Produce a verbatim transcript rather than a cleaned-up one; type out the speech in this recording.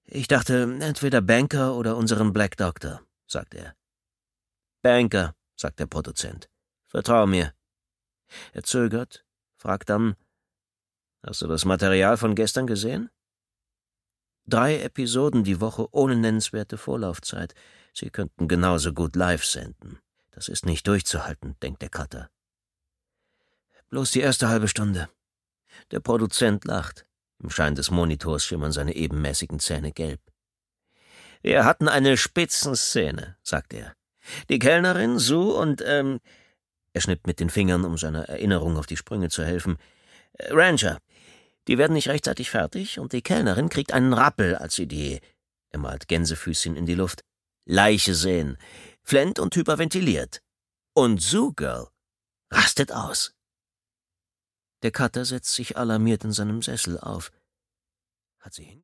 »Ich dachte, entweder Banker oder unseren Black Doctor«, sagt er. »Banker«, sagt der Produzent. »Vertrau mir.« Er zögert, fragt dann, »Hast du das Material von gestern gesehen?« Drei Episoden die Woche ohne nennenswerte Vorlaufzeit. Sie könnten genauso gut live senden. Das ist nicht durchzuhalten, denkt der Cutter. Bloß die erste halbe Stunde. Der Produzent lacht. Im Schein des Monitors schimmern seine ebenmäßigen Zähne gelb. »Wir hatten eine Spitzenszene«, sagt er. »Die Kellnerin, Sue und, ähm...« Er schnippt mit den Fingern, um seiner Erinnerung auf die Sprünge zu helfen. »Ranger. Die werden nicht rechtzeitig fertig und die Kellnerin kriegt einen Rappel, als sie die...« Er malt Gänsefüßchen in die Luft. »Leiche sehen. Flennt und hyperventiliert. Und Sue Girl rastet aus.« Der Cutter setzt sich alarmiert in seinem Sessel auf. Hat sie hin?